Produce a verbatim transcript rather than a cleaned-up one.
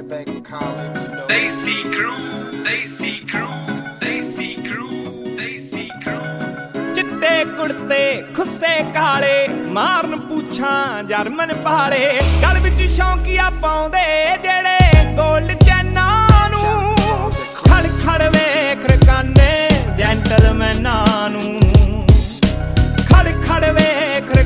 back to college, you know. They see crew, they see crew, they see crew, they see crew. चिट्टे कुड़ते खुस्से काले मारन पूछां German पाले गल विच शौकिया पाउंदे जेड़े गोल्ड